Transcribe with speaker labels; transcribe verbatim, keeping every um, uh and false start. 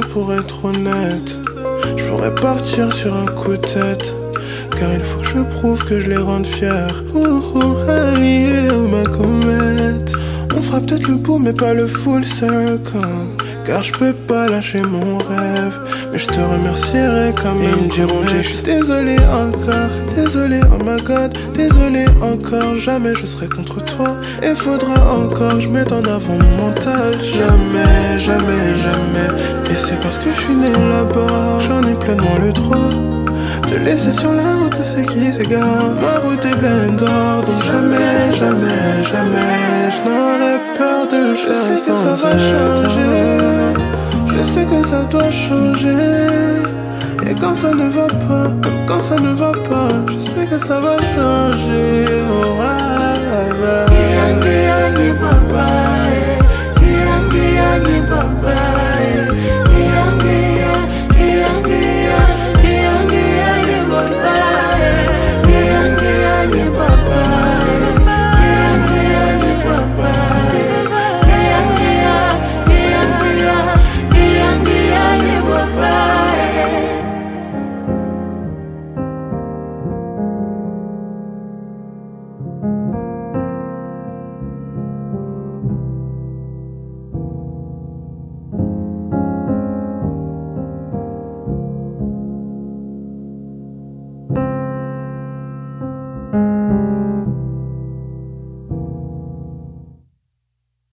Speaker 1: pour être honnête. Je pourrais partir sur un coup de tête, car il faut que je prouve que je les rende fiers. Oh oh, allié ma comète. On fera peut-être le bout mais pas le full circle, car je peux pas lâcher mon rêve. Mais je te remercierai quand même. Ils me diront que je suis désolé encore, désolé oh my god, désolé encore. Jamais je serai contre toi, et faudra encore que je mette en avant mon mental. Jamais, jamais, jamais. Et c'est parce que je suis né là-bas, j'en ai pleinement le droit. Te laisser sur la route, c'est qui s'égare. Ma route est pleine d'or, donc jamais, jamais, jamais je n'aurais peur de le faire. Je sais que ça va changer, je sais que ça doit changer. Et quand ça ne va pas, même quand ça ne va pas, je sais que ça va changer. Oh, ah, ah, ah. Yangi, yangi, papa.